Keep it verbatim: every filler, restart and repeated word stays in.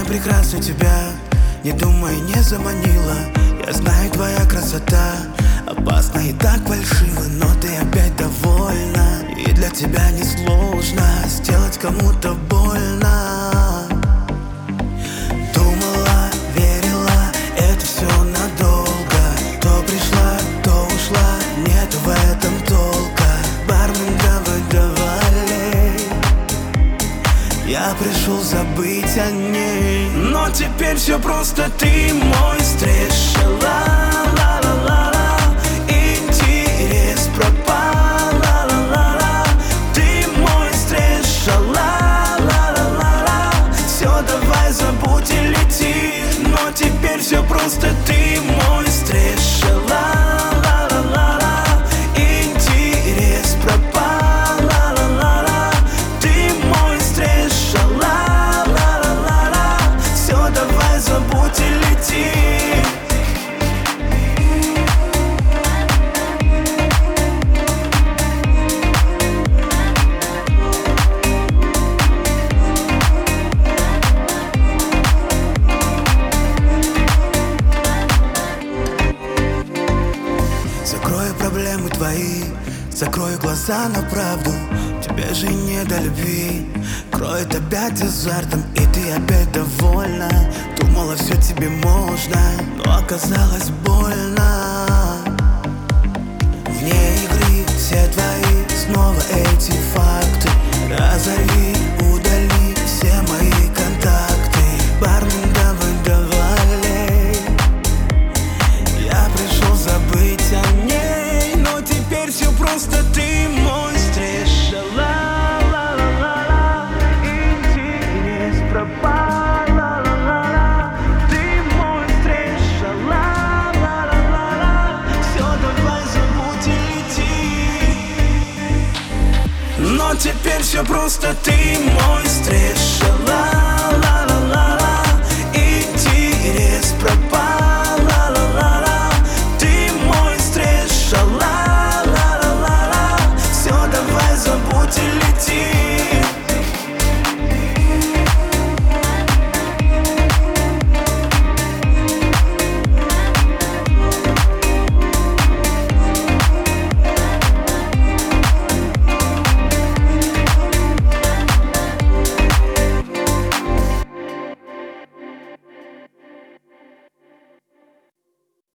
прекрасна тебя, не думай, не заманила. Я знаю, твоя красота опасна и так фальшива, но ты опять довольна. И для тебя несложно сделать кому-то больно. Думала, верила, это все надолго. То пришла, то ушла, нет в этом толка. Бармен, давай, давай. Я пришел забыть о ней, но теперь все просто, ты мой стресс. Ла-ла-ла-ла-ла, интерес пропал. Ла-ла-ла-ла, ты мой стресс. Ла-ла-ла-ла-ла, все, давай забудь и лети. Но теперь все просто, ты мой стресс. Ла-ла-ла-ла-ла, интерес пропал. Ла-ла-ла-ла, ты мой стресс. Ла-ла-ла-ла-ла, все, давай забудь и лети. Закрою проблемы твои, закрою глаза на правду. Тебе же не до любви, кроет опять азартом, и ты опять довольна. Думала, все тебе можно, но оказалось больно. Вне игры все твои снова эти факты. Разорви, удали все мои контакты. Бармен, давай, давай. Я пришел забыть о ней, но теперь все просто, ты мой стресс. Ла-ла-ла-ла-ла, интерес пропал. Ла-ла-ла-ла, ты мой стресс. Ла-ла-ла-ла-ла, все, давай забудь и лети. Но теперь все просто, ты мой стресс.